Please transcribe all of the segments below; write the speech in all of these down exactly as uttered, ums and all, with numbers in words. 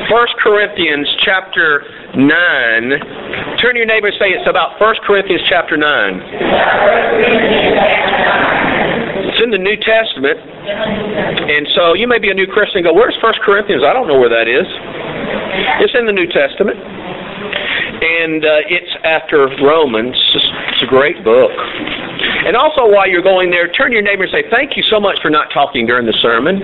First Corinthians chapter nine. Turn to your neighbor and say it's about First Corinthians chapter nine. It's in the New Testament. And so you may be a new Christian and go, where's First Corinthians? I don't know where that is. It's in the New Testament. And uh, it's after Romans. It's a great book. And also while you're going there, turn to your neighbor and say, thank you so much for not talking during the sermon.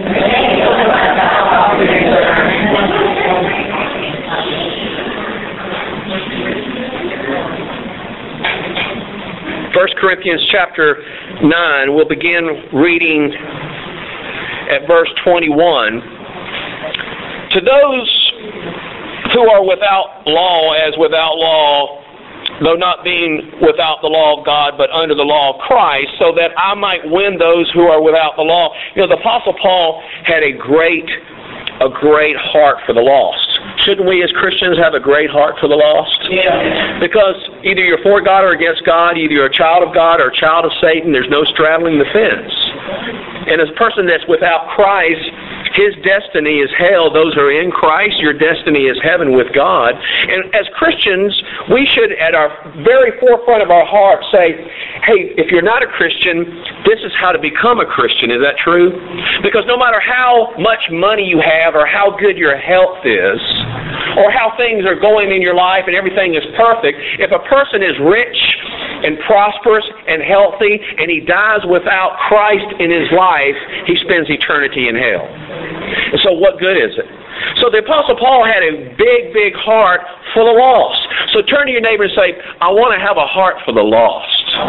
First Corinthians chapter nine, we'll begin reading at verse twenty-one. To those who are without law, as without law, though not being without the law of God, but under the law of Christ, so that I might win those who are without the law. You know, the Apostle Paul had a great, a great heart for the lost. Shouldn't we as Christians have a great heart for the lost? Yeah. Because either you're for God or against God, either you're a child of God or a child of Satan, there's no straddling the fence. And as a person that's without Christ, his destiny is hell. Those who are in Christ, your destiny is heaven with God. And as Christians, we should, at our very forefront of our heart, say, hey, if you're not a Christian, this is how to become a Christian. Is that true? Because no matter how much money you have or how good your health is, or how things are going in your life and everything is perfect, if a person is rich and prosperous and healthy and he dies without Christ in his life, he spends eternity in hell. And so what good is it? So the Apostle Paul had a big, big heart for the lost. So turn to your neighbor and say, I want to have a heart for the lost.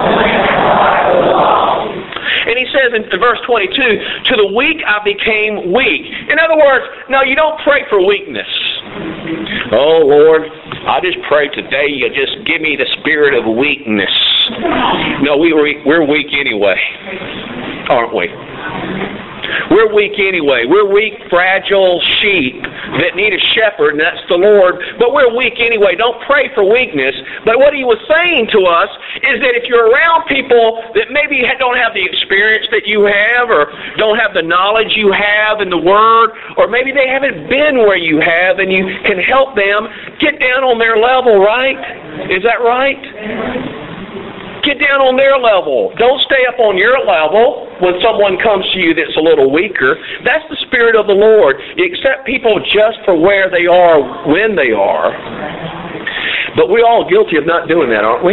And he says in verse twenty-two, to the weak I became weak. In other words, no, you don't pray for weakness. Oh, Lord, I just pray today you just give me the spirit of weakness. No, we, we're weak anyway, aren't we? We're weak anyway. We're weak, fragile sheep that need a shepherd, and that's the Lord. But we're weak anyway. Don't pray for weakness. But what he was saying to us is that if you're around people that maybe don't have the experience that you have, or don't have the knowledge you have in the Word, or maybe they haven't been where you have, and you can help them, get down on their level, right? Is that right? Get down on their level. Don't stay up on your level when someone comes to you that's a little weaker. That's the Spirit of the Lord. You accept people just for where they are, when they are. But we're all guilty of not doing that, aren't we?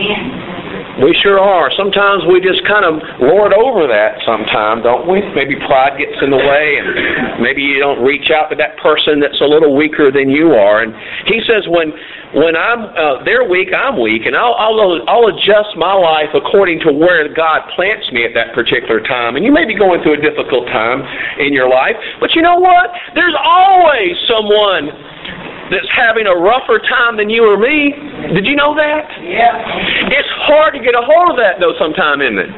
We sure are. Sometimes we just kind of lord over that sometimes, don't we? Maybe pride gets in the way, and maybe you don't reach out to that person that's a little weaker than you are. And he says, when when I'm uh, they're weak, I'm weak, and I'll, I'll I'll adjust my life according to where God plants me at that particular time. And you may be going through a difficult time in your life, but you know what? There's always someone that's having a rougher time than you or me. Did you know that? Yeah. It's hard to get a hold of that, though, sometime, isn't it?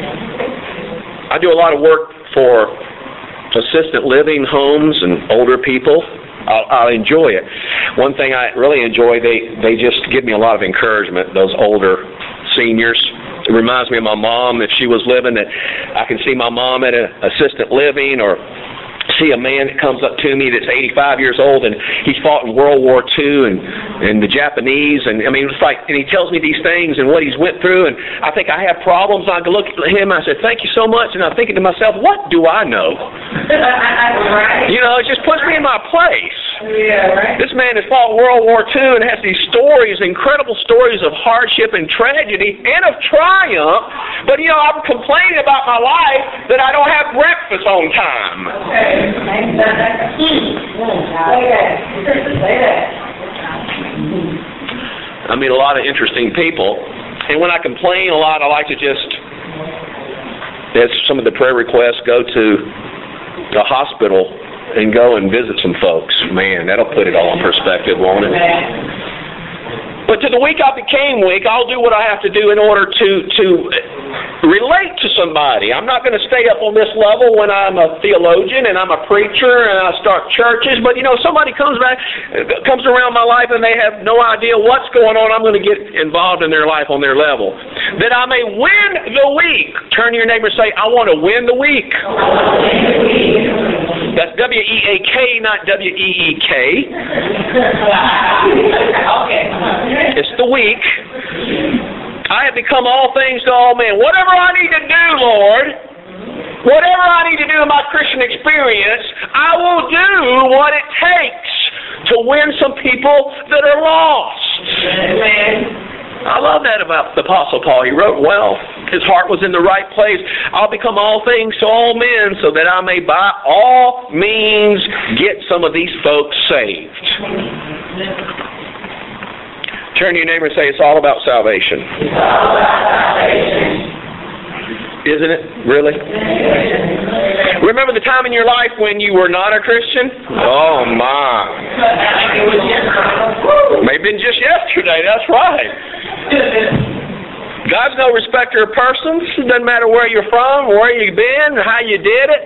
I do a lot of work for assisted living homes and older people. I'll, I'll enjoy it. One thing I really enjoy, they, they just give me a lot of encouragement, those older seniors. It reminds me of my mom, if she was living, that I can see my mom at an assisted living, or see a man that comes up to me that's eighty-five years old, and he's fought in World War Two and, and the Japanese, and I mean, it's like, and he tells me these things and what he's went through, and I think I have problems. I look at him and I said, thank you so much, and I'm thinking to myself, what do I know? Right. You know, it just puts me in my place. Yeah, right. This man has fought World War Two and has these stories, incredible stories of hardship and tragedy and of triumph, but you know, I'm complaining about my life that I don't have breakfast on time. Okay. I meet a lot of interesting people, and when I complain a lot, I like to just, as some of the prayer requests, go to the hospital and go and visit some folks. Man, that'll put it all in perspective, won't it? But to the weak I became weak. I'll do what I have to do in order to to relate to somebody. I'm not going to stay up on this level when I'm a theologian and I'm a preacher and I start churches. But, you know, somebody comes back, comes around my life and they have no idea what's going on. I'm going to get involved in their life on their level. That I may win the weak. Turn to your neighbor and say, I want to win the weak. That's W E A K, not W E E K. Okay. It's the weak. I have become all things to all men. Whatever I need to do, Lord, whatever I need to do in my Christian experience, I will do what it takes to win some people that are lost. Amen. I love that about the Apostle Paul. He wrote well. His heart was in the right place. I'll become all things to all men so that I may by all means get some of these folks saved. Turn to your neighbor and say, it's all about salvation. It's all about salvation. Isn't it? Really? Remember the time in your life when you were not a Christian? Oh, my. Maybe been just yesterday. That's right. God's no respecter of persons. It doesn't matter where you're from, where you've been, how you did it.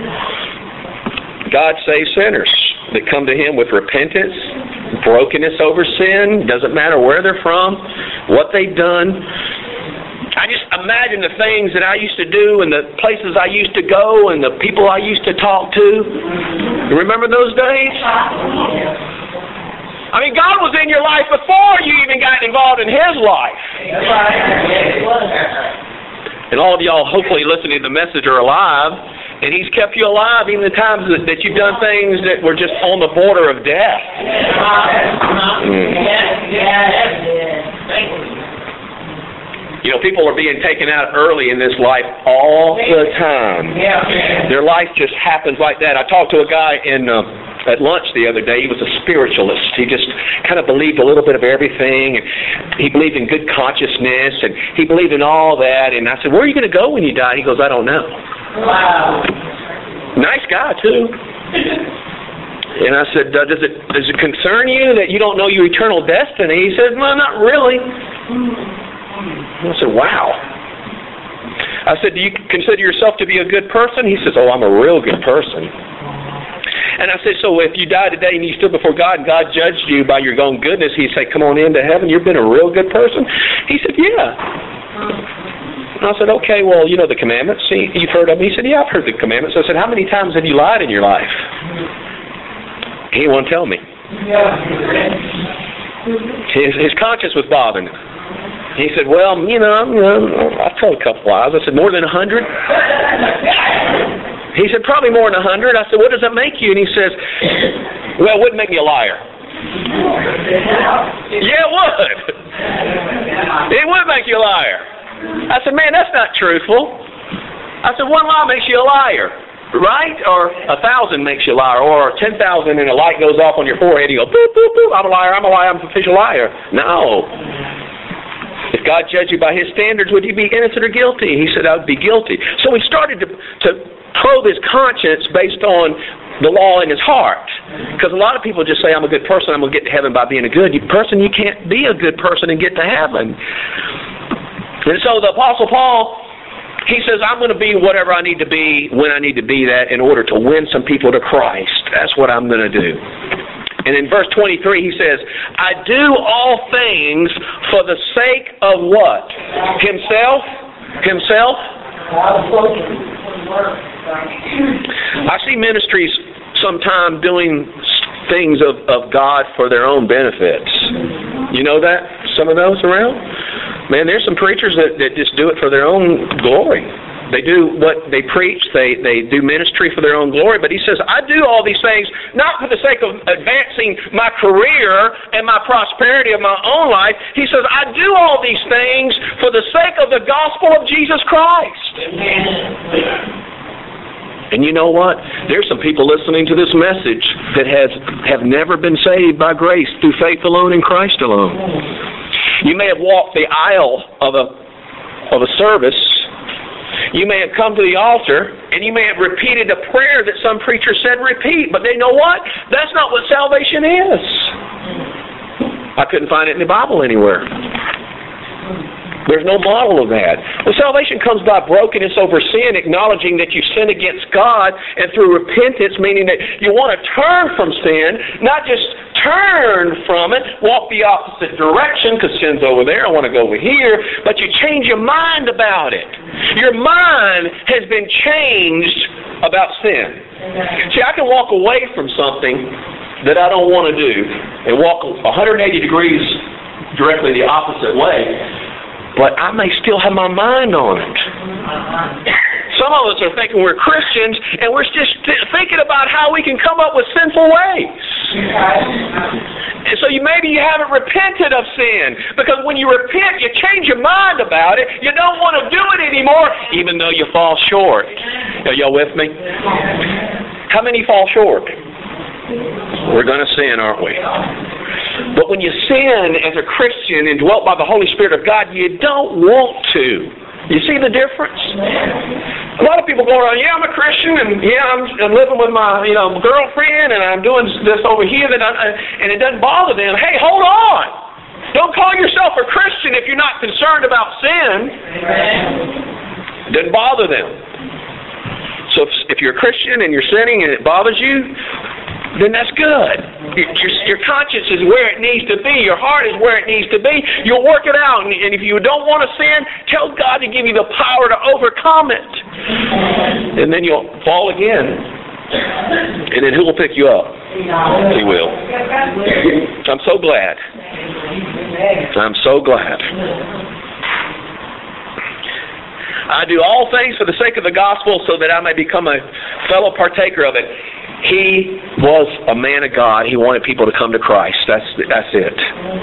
God saves sinners that come to Him with repentance, brokenness over sin. Doesn't matter where they're from, what they've done. I just imagine the things that I used to do and the places I used to go and the people I used to talk to. You remember those days? I mean, God was in your life before you even got involved in His life. And all of y'all hopefully listening to the message are alive, and He's kept you alive even the times that, that you've done things that were just on the border of death. Mm. You know, people are being taken out early in this life all the time. Their life just happens like that. I talked to a guy in uh, at lunch the other day. He was a spiritualist. He just kind of believed a little bit of everything. And he believed in good consciousness, and he believed in all that. And I said, where are you going to go when you die? He goes, I don't know. Wow. Nice guy, too. And I said, uh, does it does it concern you that you don't know your eternal destiny? He said, well, not really. I said, wow. I said, do you consider yourself to be a good person? He says, oh, I'm a real good person. And I said, so if you die today and you stood before God and God judged you by your own goodness, He'd say, come on into heaven, you've been a real good person? He said, yeah. And I said, okay, well, you know the commandments. He, you've heard of them? He said, yeah, I've heard the commandments. I said, how many times have you lied in your life? He won't tell me. His, his conscience was bothering him. He said, well, you know, you know, I've told a couple lies. I said, more than a hundred? He said, probably more than a hundred. I said, what does that make you? And he says, well, it wouldn't make me a liar. Yeah, it would. It would make you a liar. I said, man, that's not truthful. I said, one lie makes you a liar, right? Or a thousand makes you a liar. Or ten thousand and a light goes off on your forehead. You go, boop, boop, boop, I'm a liar, I'm a liar, I'm an official liar. No. If God judged you by His standards, would you be innocent or guilty? He said, I would be guilty. So he started to, to probe his conscience based on the law in his heart. Because a lot of people just say, I'm a good person, I'm going to get to heaven by being a good person. You can't be a good person and get to heaven. And so the Apostle Paul, he says, I'm going to be whatever I need to be when I need to be that in order to win some people to Christ. That's what I'm going to do. And in verse twenty-three, he says, I do all things for the sake of what? Himself? Himself? I see ministries sometimes doing things of, of God for their own benefits. You know that? Some of those around? Man, there's some preachers that, that just do it for their own glory. They do what they preach. They, they do ministry for their own glory. But he says, I do all these things not for the sake of advancing my career and my prosperity of my own life. He says, I do all these things for the sake of the gospel of Jesus Christ. And you know what? There's some people listening to this message that has have never been saved by grace through faith alone in Christ alone. You may have walked the aisle of a of a service. You may have come to the altar, and you may have repeated a prayer that some preacher said repeat, but they know what? That's not what salvation is. I couldn't find it in the Bible anywhere. There's no model of that. Well, salvation comes by brokenness over sin, acknowledging that you sin against God, and through repentance, meaning that you want to turn from sin, not just turn from it, walk the opposite direction, because sin's over there, I want to go over here, but you change your mind about it. Your mind has been changed about sin. See, I can walk away from something that I don't want to do and walk one hundred eighty degrees directly the opposite way, but I may still have my mind on it. Some of us are thinking we're Christians, and we're just thinking about how we can come up with sinful ways. And so you maybe you haven't repented of sin, because when you repent, you change your mind about it. You don't want to do it anymore, even though you fall short. Are y'all with me? How many fall short? We're going to sin, aren't we? But when you sin as a Christian and dwelt by the Holy Spirit of God, you don't want to. You see the difference? A lot of people go around, yeah, I'm a Christian, and yeah, I'm, I'm living with my, you know, girlfriend, and I'm doing this over here, that I, and it doesn't bother them. Hey, hold on! Don't call yourself a Christian if you're not concerned about sin. It doesn't bother them. So if, if you're a Christian and you're sinning and it bothers you, then that's good. Your, your conscience is where it needs to be. Your heart is where it needs to be. You'll work it out. And if you don't want to sin, tell God to give you the power to overcome it. And then you'll fall again. And then who will pick you up? He will. I'm so glad. I'm so glad. I do all things for the sake of the gospel, so that I may become a fellow partaker of it. He was a man of God. He wanted people to come to Christ. That's that's it.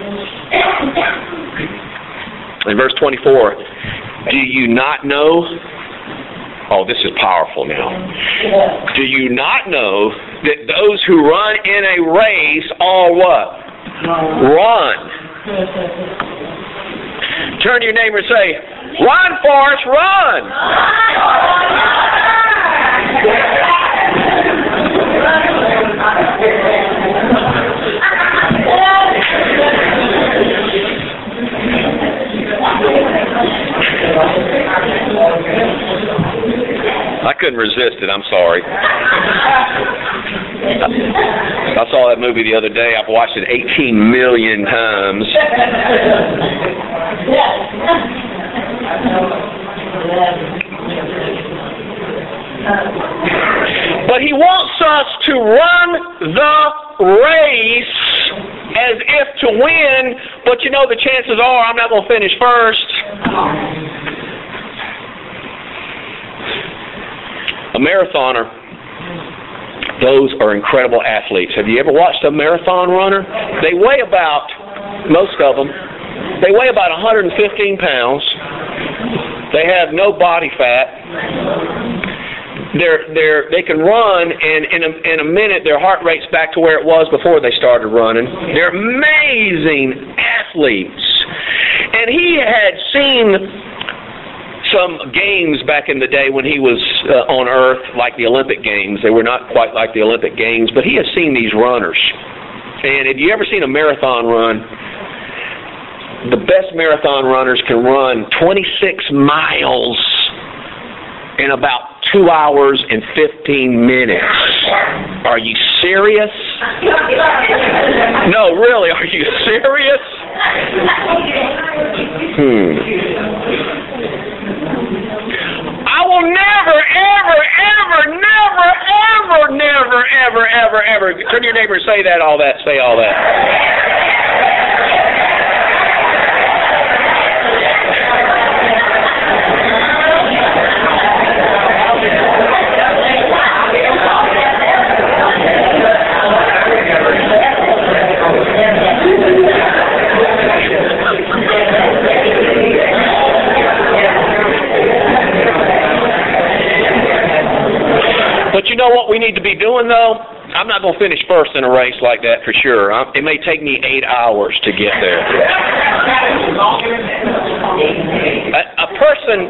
In verse twenty-four, do you not know? Oh, this is powerful now. Do you not know that those who run in a race all what? Run. Turn to your neighbor and say, run, Forrest, run! I couldn't resist it. I'm sorry. I saw that movie the other day. I've watched it eighteen million times. But he wants us to run the race as if to win, but you know the chances are I'm not going to finish first. A marathoner, those are incredible athletes. Have you ever watched a marathon runner? They weigh about, most of them, they weigh about one hundred fifteen pounds. They have no body fat. They're, they're, they can run, and in a, in a minute their heart rate's back to where it was before they started running. They're amazing athletes. And he had seen some games back in the day when he was uh, on Earth, like the Olympic Games. They were not quite like the Olympic Games, but he has seen these runners. And have you ever seen a marathon run? The best marathon runners can run twenty-six miles in about two hours and fifteen minutes. Are you serious? No, really, are you serious? Hmm. I will never, ever, ever, never, ever, never, ever, ever, ever. Turn to your neighbor and say that, all that, say all that. But you know what we need to be doing, though? I'm not going to finish first in a race like that for sure. I'm, it may take me eight hours to get there. A, a person,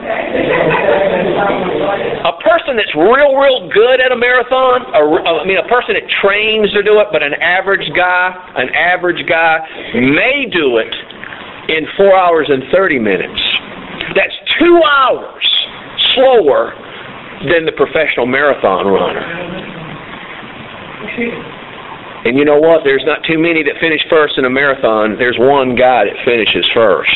a person that's real, real good at a marathon, a, I mean, a person that trains to do it, but an average guy, an average guy may do it in four hours and thirty minutes. That's two hours slower than the professional marathon runner. And you know what? There's not too many that finish first in a marathon. There's one guy that finishes first.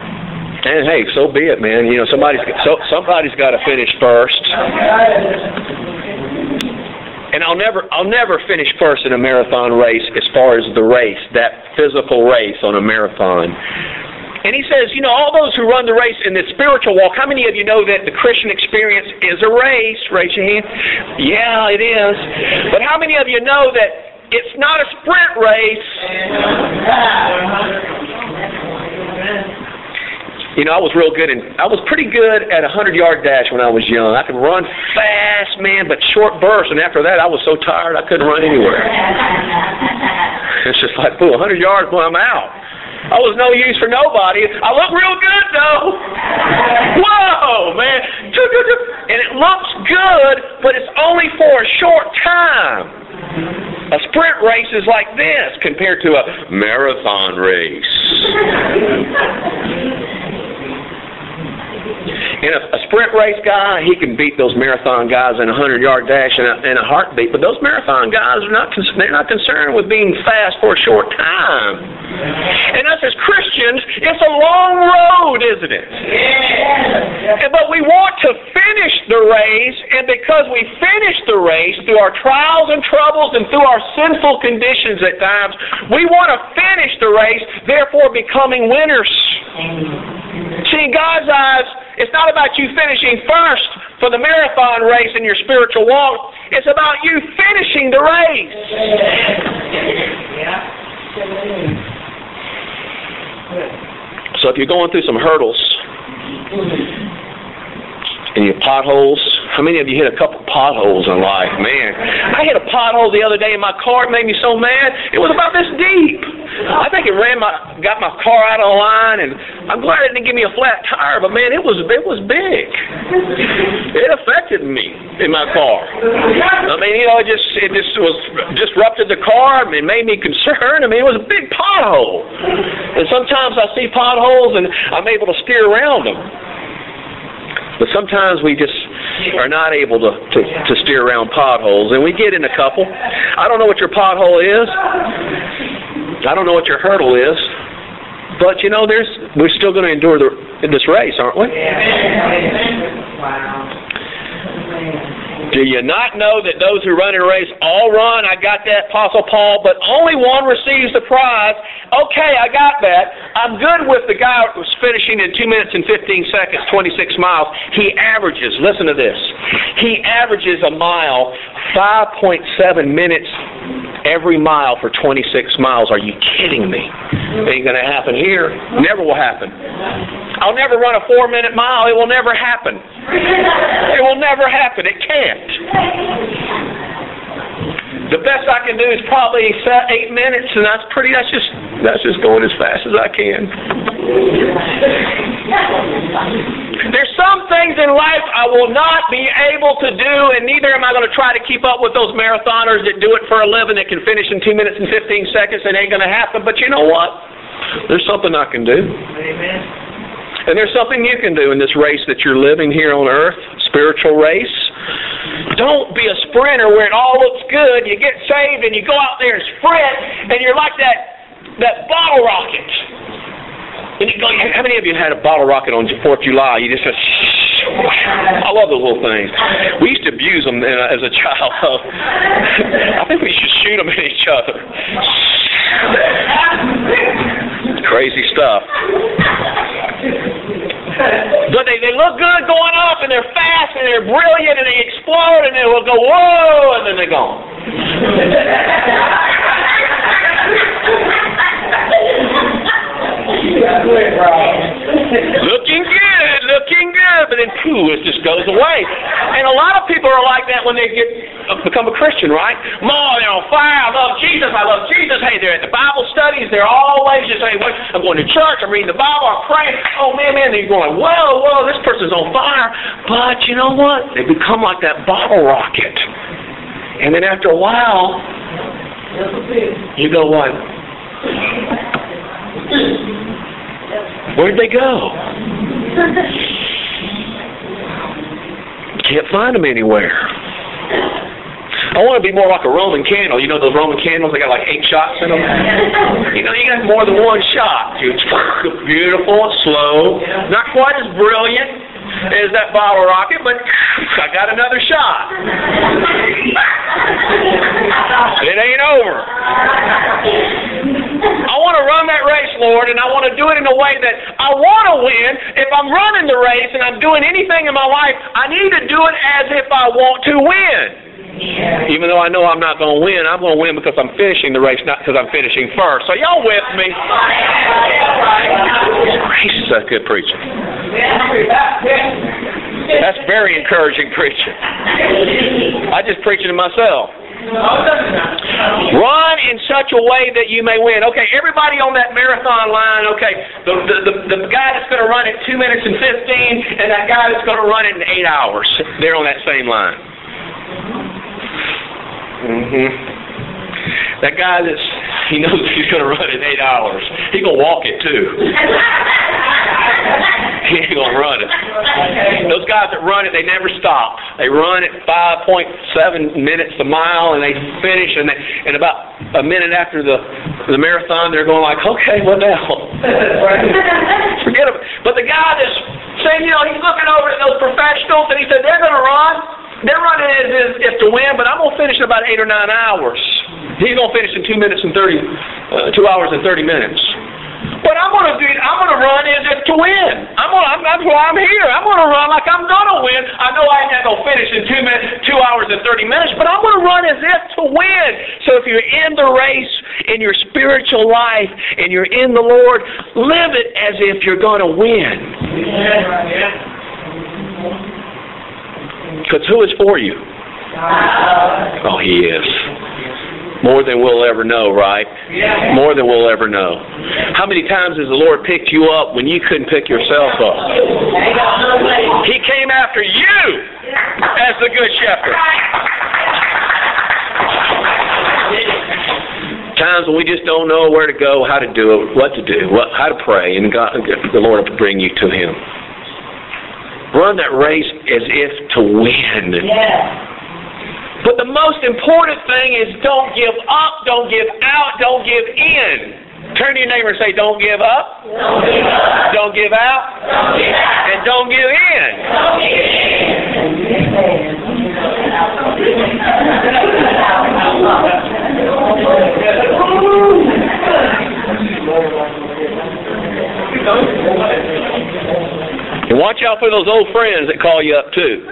And hey, so be it, man. You know, somebody's so somebody's got to finish first. And I'll never, I'll never finish first in a marathon race as far as the race, that physical race on a marathon. And he says, you know, all those who run the race in the spiritual walk, how many of you know that the Christian experience is a race? Raise your hand. Yeah, it is. But how many of you know that it's not a sprint race? You know, I was real good, and I was pretty good at a hundred-yard dash when I was young. I could run fast, man, but short bursts, and after that I was so tired I couldn't run anywhere. It's just like, ooh, a hundred yards, well, I'm out. I was no use for nobody. I look real good, though. Whoa, man. And it looks good, but it's only for a short time. A sprint race is like this compared to a marathon race. In a, a sprint race guy, he can beat those marathon guys in a hundred-yard dash in a, in a heartbeat. But those marathon guys are not they're not concerned with being fast for a short time. And us as Christians, it's a long road, isn't it? Yeah. But we want to finish the race, and because we finish the race through our trials and troubles and through our sinful conditions at times, we want to finish the race, therefore becoming winners. See, in God's eyes, it's not about you finishing first for the marathon race in your spiritual walk. It's about you finishing the race. So if you're going through some hurdles and your potholes, how many of you hit a couple potholes in life? Man, I hit a pothole the other day in my car. It made me so mad. It was about this deep. I think it ran my, got my car out of line, and I'm glad it didn't give me a flat tire, but man, it was, it was big. It affected me in my car. I mean, you know, it just, it just was, disrupted the car. It made me concerned. I mean, it was a big pothole. And sometimes I see potholes, and I'm able to steer around them. But sometimes we just are not able to, to, to steer around potholes, and we get in a couple. I don't know what your pothole is. I don't know what your hurdle is. But, you know, there's we're still going to endure the, this race, aren't we? Wow. Do you not know that those who run in a race all run? I got that, Apostle Paul, but only one receives the prize. Okay, I got that. I'm good with the guy who was finishing in two minutes and fifteen seconds, twenty-six miles. He averages, listen to this, he averages a mile five point seven minutes every mile for twenty-six miles. Are you kidding me? Ain't going to happen here. Never will happen. I'll never run a four-minute mile. It will never happen. It will never happen. It can't. The best I can do is probably eight minutes, and that's pretty. That's just that's just going as fast as I can. There's some things in life I will not be able to do, and neither am I going to try to keep up with those marathoners that do it for a living that can finish in two minutes and fifteen seconds. It ain't going to happen. But you know what? There's something I can do. Amen. And there's something you can do in this race that you're living here on earth, spiritual race. Don't be a sprinter where it all looks good. You get saved and you go out there and sprint, and you're like that that bottle rocket. And you go, how many of you had a bottle rocket on fourth of July? You just said, I love those little things. We used to abuse them as a child. I think we should shoot them at each other. Crazy stuff. But they, they look good going off, and they're fast, and they're brilliant, and they explode, and they will go, whoa, and then they're gone. Looking good, looking good, but then pooh, it just goes away. And a lot of people are like that when they get uh, become a Christian, right? Mom, they're on fire. I love Jesus. I love Jesus. Hey, they're at the Bible studies. They're always just saying, hey, I'm going to church. I'm reading the Bible. I'm praying. Oh man, man, they're going, whoa, whoa, this person's on fire. But you know what? They become like that bottle rocket. And then after a while, you go, what? Where'd they go? Can't find them anywhere. I want to be more like a Roman candle. You know those Roman candles, they got like eight shots in them? You know, you got more than one shot. It's beautiful, it's slow, not quite as brilliant, as that bottle rocket, but I got another shot. It ain't over. I want to run that race, Lord, and I want to do it in a way that I want to win. If I'm running the race and I'm doing anything in my life, I need to do it as if I want to win. Even though I know I'm not going to win, I'm going to win because I'm finishing the race, not because I'm finishing first. So y'all with me? Gracious, that's good preaching. That's very encouraging preaching. I just preaching to myself. Run in such a way that you may win. Okay, everybody on that marathon line, okay, the, the, the, the guy that's going to run it two minutes and fifteen and that guy that's going to run it in eight hours, they're on that same line. Mm-hmm. That guy that's, he knows he's going to run in eight hours. He's going to walk it too. He ain't going to run it. Those guys that run it, they never stop. They run at five point seven minutes a mile, and they finish, and, they, and about a minute after the, the marathon, they're going like, okay, what now? Forget it. But the guy that's saying, you know, he's looking over at those professionals, and he said, they're going to run. They're running as if to win, but I'm going to finish in about eight or nine hours. He's going to finish in two minutes and thirty, uh, two hours and thirty minutes. But I'm going to do. I'm going to run as if to win. I'm going. I'm, that's why I'm here. I'm going to run like I'm going to win. I know I ain't going to finish in two minutes, two hours and thirty minutes, but I'm going to run as if to win. So if you're in the race in your spiritual life and you're in the Lord, live it as if you're going to win. Because who is for you? Oh, He is. More than we'll ever know, right? More than we'll ever know. How many times has the Lord picked you up when you couldn't pick yourself up? He came after you as the Good Shepherd. Times when we just don't know where to go, how to do it, what to do, what, how to pray, and God, the Lord will bring you to Him. Run that race as if to win. Yeah. But the most important thing is don't give up, don't give out, don't give in. Turn to your neighbor and say, don't give up, don't give, up. Don't give out, don't give out, and don't give in. Don't give And watch out for those old friends that call you up too.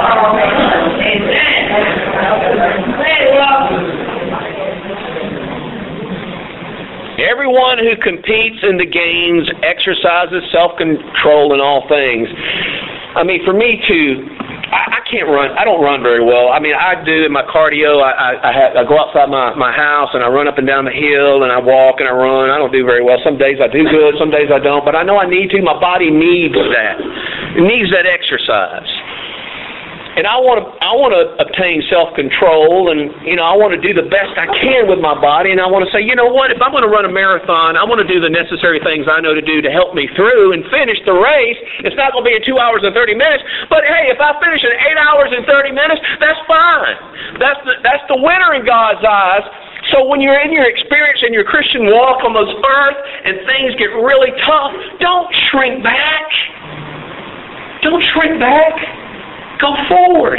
Everyone who competes in the games exercises self-control in all things. I mean, for me too, I, I can't run. I don't run very well. I mean, I do in my cardio. I I, I, have, I go outside my, my house and I run up and down the hill and I walk and I run. I don't do very well. Some days I do good, some days I don't. But I know I need to. My body needs that. It needs that exercise. And I want to I want to obtain self-control, and you know I want to do the best I can with my body, and I want to say, you know what, if I'm going to run a marathon, I want to do the necessary things I know to do to help me through and finish the race. It's not going to be in two hours and thirty minutes, but hey, if I finish in eight hours and thirty minutes, that's fine. That's the, that's the winner in God's eyes. So when you're in your experience in your Christian walk on this earth and things get really tough, don't shrink back. Don't shrink back. Go forward.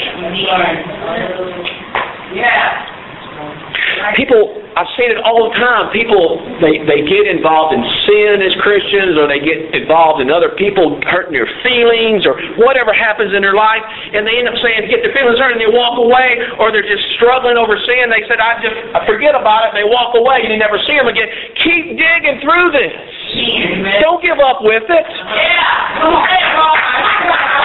Yeah. People, I've seen it all the time. People, they, they get involved in sin as Christians, or they get involved in other people hurting their feelings, or whatever happens in their life, and they end up saying, get their feelings hurt, and they walk away, or they're just struggling over sin. They said, I just I forget about it, and they walk away, and you never see them again. Keep digging through this. Amen. Don't give up with it. Yeah.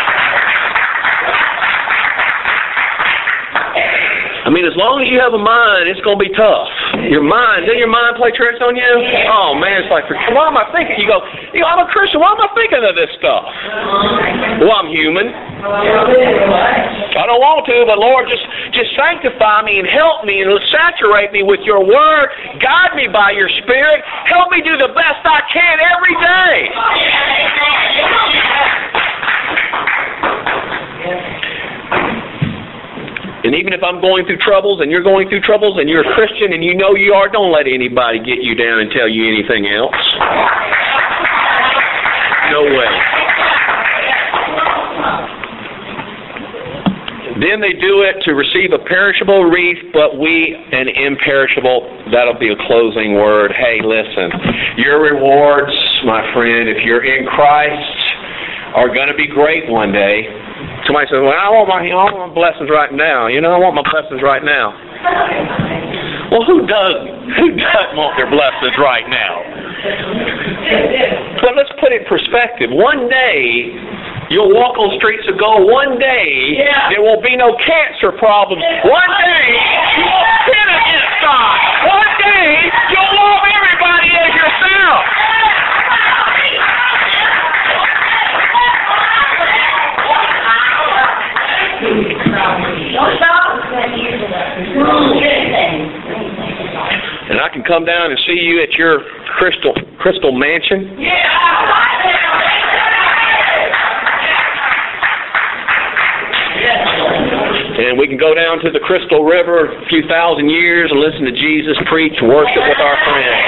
I mean, as long as you have a mind, it's going to be tough. Your mind, doesn't your mind play tricks on you? Oh, man, it's like, why am I thinking? You go, you know, I'm a Christian. Why am I thinking of this stuff? Well, I'm human. I don't want to, but Lord, just, just sanctify me and help me and saturate me with your word. Guide me by your spirit. Help me do the best I can every day. And even if I'm going through troubles and you're going through troubles and you're a Christian and you know you are, don't let anybody get you down and tell you anything else. No way. Then they do it to receive a perishable wreath, but we an imperishable. That'll be a closing word. Hey, listen, your rewards, my friend, if you're in Christ, are going to be great one day. Somebody says, well, I want my, I want my blessings right now. You know, I want my blessings right now. Well, who does, who doesn't want their blessings right now? But let's put it in perspective. One day, you'll walk on the streets of gold. One day, yeah. there will be no cancer problems. One day, you won't sin against God. One day, you'll love everybody as yourself. And I can come down and see you at your crystal crystal mansion. And we can go down to the Crystal River a few thousand years and listen to Jesus preach and worship with our friends.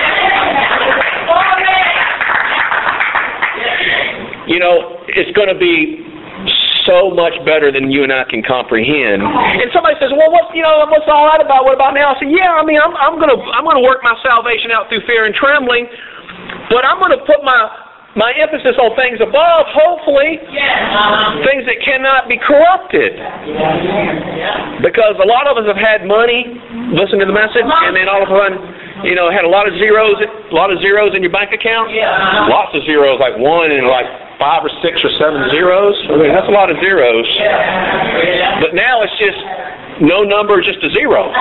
You know, it's going to be so much better than you and I can comprehend. And somebody says, "Well, what you know, what's all that about? What about now?" I say, "Yeah, I mean, I'm, I'm going to I'm going to work my salvation out through fear and trembling, but I'm going to put my my emphasis on things above, hopefully, yeah. things that cannot be corrupted. Because a lot of us have had money, listen to the message, and then all of a sudden, you know, had a lot of zeros, a lot of zeros in your bank account. Yeah. Lots of zeros, like one and like five or six or seven zeros. I mean, that's a lot of zeros. Yeah. But now it's just no number, just a zero.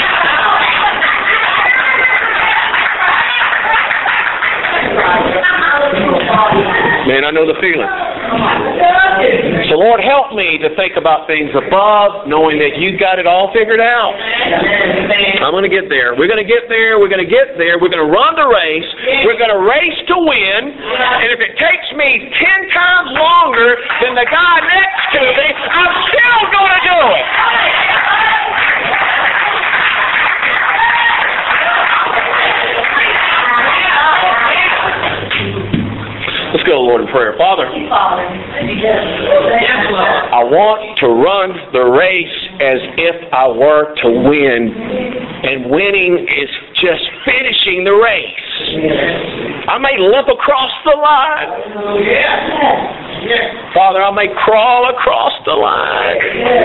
Man, I know the feeling. So, Lord, help me to think about things above, knowing that you got it all figured out. I'm going to get there. We're going to get there. We're going to get there. We're going to run the race. We're going to race to win. And if it takes me ten times longer than the guy next to me, I'm still going to do it. Let's go, Lord, in prayer. Father, I want to run the race as if I were to win, and winning is just finishing the race. I may limp across the line. Father, I may crawl across the line.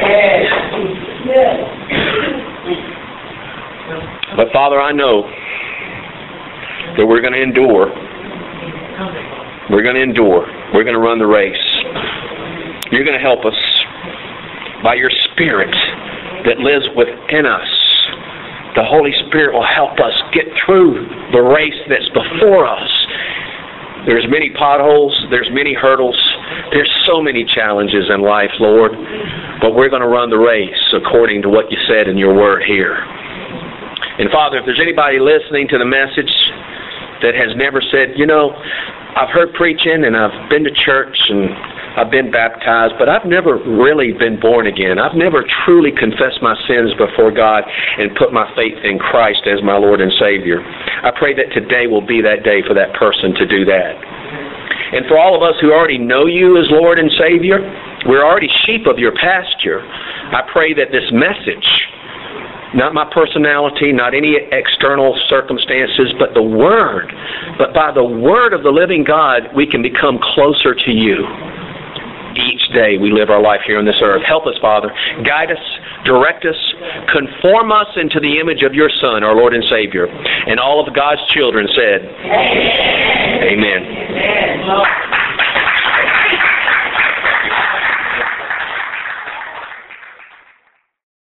But Father, I know that we're going to endure. We're going to endure. We're going to run the race. You're going to help us by your Spirit that lives within us. The Holy Spirit will help us get through the race that's before us. There's many potholes. There's many hurdles. There's so many challenges in life, Lord. But we're going to run the race according to what you said in your word here. And Father, if there's anybody listening to the message that has never said, you know, I've heard preaching and I've been to church and I've been baptized, but I've never really been born again. I've never truly confessed my sins before God and put my faith in Christ as my Lord and Savior. I pray that today will be that day for that person to do that. And for all of us who already know you as Lord and Savior, we're already sheep of your pasture. I pray that this message, not my personality, not any external circumstances, but the Word. But by the Word of the living God, we can become closer to you. Each day we live our life here on this earth. Help us, Father. Guide us, direct us, conform us into the image of your Son, our Lord and Savior. And all of God's children said, Amen. Amen.